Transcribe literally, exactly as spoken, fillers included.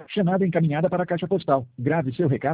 Chamada encaminhada para a caixa postal. Grave seu recado.